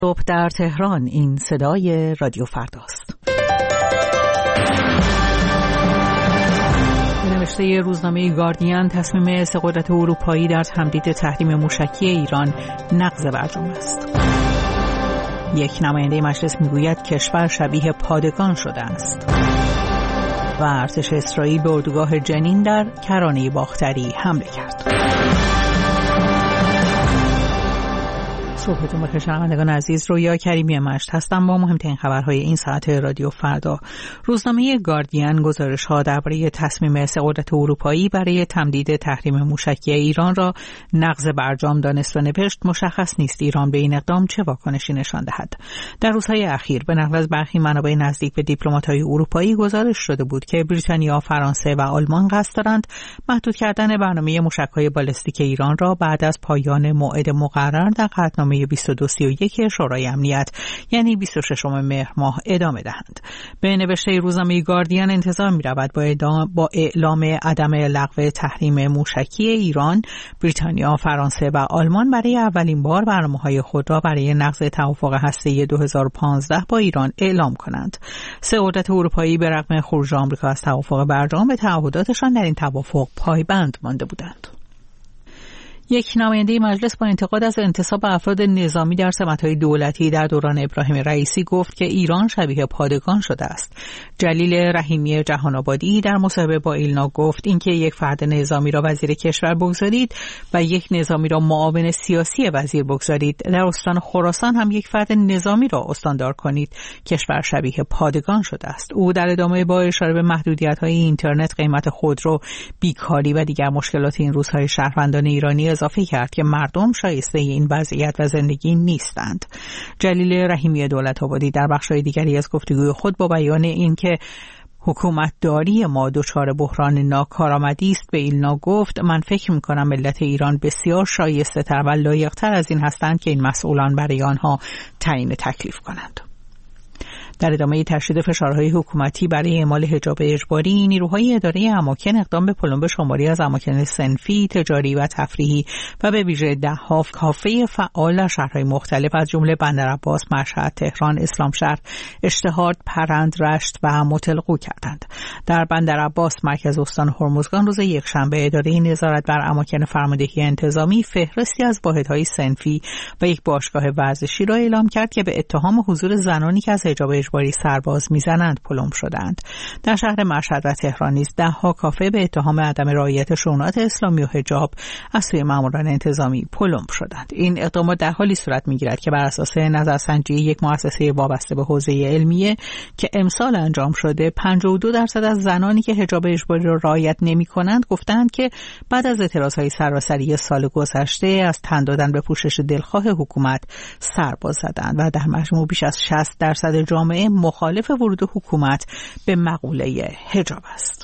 صبح در تهران. این صدای رادیو فرداست. نوشته روزنامه گاردین، تصمیم سه قدرت اروپایی در تمدید تحریم موشکی ایران نقض برجام است. یک نماینده مجلس میگوید کشور شبیه پادگان شده است. و ارتش اسرائیل به اردوگاه جنین در کرانه باختری حمله کرد. صبحتون بخیر شنوندگان عزیز، رویا کریمی مشت هستم با مهمترین خبرهای این ساعت رادیو فردا. روزنامه گاردین گزارش‌ها درباره تصمیم سه قدرت اروپایی برای تمدید تحریم موشکی ایران را نقض برجام دانست و نوشت مشخص نیست ایران به این اقدام چه واکنشی نشان دهد. در روزهای اخیر به نقل از برخی منابع نزدیک به دیپلمات‌های اروپایی گزارش شده بود که بریتانیا، فرانسه و آلمان قصد دارند محدود کردن برنامه موشک‌های بالستیک ایران را بعد از پایان موعد مقرر در قطعنامه 2231 شورای امنیت یعنی 26 مهر ماه ادامه دهند. به نوشته روزنامه گاردین انتظار می‌رود با اعلام عدم لغو تحریم موشکی ایران، بریتانیا، فرانسه و آلمان برای اولین بار برنامه‌های خود را برای نقض توافق هسته‌ای 2015 با ایران اعلام کنند. سه قدرت اروپایی به رغم خروج آمریکا از توافق برجام به تعهداتشان در این توافق پایبند مانده بودند. یک نماینده مجلس با انتقاد از انتصاب افراد نظامی در سمت‌های دولتی در دوران ابراهیم رئیسی گفت که ایران شبیه پادگان شده است. جلیل رحیمی جهان‌آبادی در مصاحبه با ایلنا گفت اینکه یک فرد نظامی را وزیر کشور بگذارید و یک نظامی را معاون سیاسی وزیر بگذارید، در استان خراسان هم یک فرد نظامی را استاندار کنید، کشور شبیه پادگان شده است. او در ادامه با اشاره به محدودیت‌های اینترنت، قیمت خودرو، بیکاری و دیگر مشکلات این روزهای شهروندان ایرانی اضافه کرد که مردم شایسته این وضعیت و زندگی نیستند. جلیل رحیمی دولت‌آبادی در بخش‌های دیگری از گفتگوی خود با بیان اینکه حکومتداری ما دچار بحران ناکارآمدی است به ایلنا گفت من فکر می‌کنم ملت ایران بسیار شایسته‌تر و لایق‌تر از این هستند که این مسئولان برای آنها تعیین تکلیف کنند. در ادامه تشدید فشارهای حکومتی برای اعمال حجاب اجباری، نیروهای اداره اماکن اقدام به پلمب شماری از اماکن صنفی، تجاری و تفریحی و به ویژه ده‌ها کافه فعال در شهرهای مختلف از جمله بندرعباس، مشهد، تهران، اسلامشهر، اشتهارد، پرند، رشت و متلقو کردند. در بندرعباس مرکز استان هرمزگان روز یکشنبه اداره نظارت بر اماکن فرماندهی انتظامی فهرستی از واحدهای صنفی و یک باشگاه ورزشی را اعلام کرد که به اتهام حضور زنانی که از حجاب اجباری سرباز میزنند پلمب شدند. در شهر مشهد و تهران نیز ده‌ها کافه به اتهام عدم رعایت شونات اسلامی و حجاب از سوی ماموران انتظامی پلمب شدند. این اقدامات در حالی صورت میگیرد که بر اساس نظرسنجی یک مؤسسه وابسته به حوزه علمیه که امسال انجام شده 52% از زنانی که حجاب اجباری را رعایت نمی‌کنند گفتند که بعد از اعتراضهای سراسری سال گذشته از تن دادن به پوشش دلخواه حکومت سرباز زدند و در مجموع بیش از 60% جامعه مخالف ورود حکومت به مقوله حجاب است.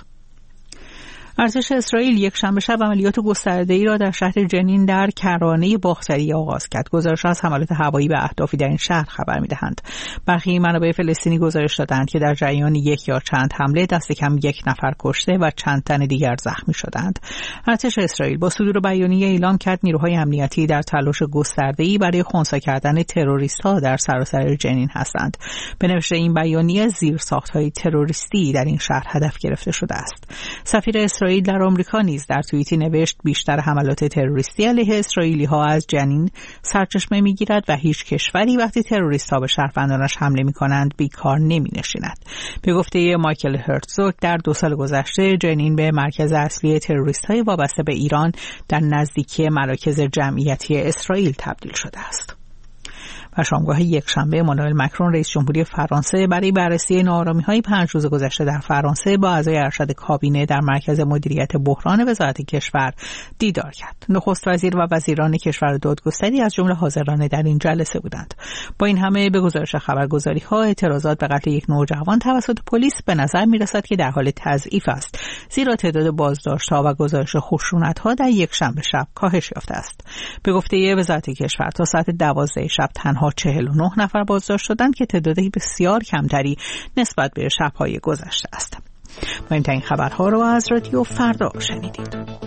ارتش اسرائیل یک شنبه شب عملیات گسترده‌ای را در شهر جنین در کرانه باختری آغاز کرد. گزارش‌ها از حملات هوایی به اهدافی در این شهر خبر می‌دهند. برخی منابع فلسطینی گزارش دادند که در جریان یک یا چند حمله دست کم یک نفر کشته و چند تن دیگر زخمی شدند. ارتش اسرائیل با صدور بیانیه اعلام کرد نیروهای امنیتی در تلاش گسترده‌ای برای خنثی کردن تروریست‌ها در سراسر جنین هستند. به نوشته این بیانیه زیرساخت‌های تروریستی در این شهر هدف گرفته شده است. سفیر اسرائیل در آمریکا نیز در توییتی نوشت بیشتر حملات تروریستی علیه اسرائیلی‌ها از جنین سرچشمه می‌گیرد و هیچ کشوری وقتی تروریست‌ها به شهروندانش حمله می‌کنند بیکار نمی‌نشیند. به گفته مایکل هرتزوگ در 2 سال گذشته جنین به مرکز اصلی تروریست‌های وابسته به ایران در نزدیکی مراکز جمعیتی اسرائیل تبدیل شده است. و شامگاه یکشنبه امانوئل مکرون رئیس جمهوری فرانسه برای بررسی ناآرامی‌های 5 روز گذشته در فرانسه با اعضای ارشد کابینه در مرکز مدیریت بحران وزارت کشور دیدار کرد. نخست وزیر و وزیران کشور دادگستری از جمله حاضران در این جلسه بودند. با این همه به گزارش خبرگزاری‌ها اعتراضات به قتل یک نوجوان توسط پلیس به نظر می‌رسد که در حال تضعیف است، زیرا تعداد بازداشت‌ها و گزارش خشونت‌ها در یکشنبه شب کاهش یافته است. به گفته وزارت کشور تا ساعت 12 شب تنها 49 نفر بازداشت شدند که تعدادی بسیار کمتری نسبت به شب‌های گذشته است. مهمترین خبرها رو از رادیو فردا شنیدید.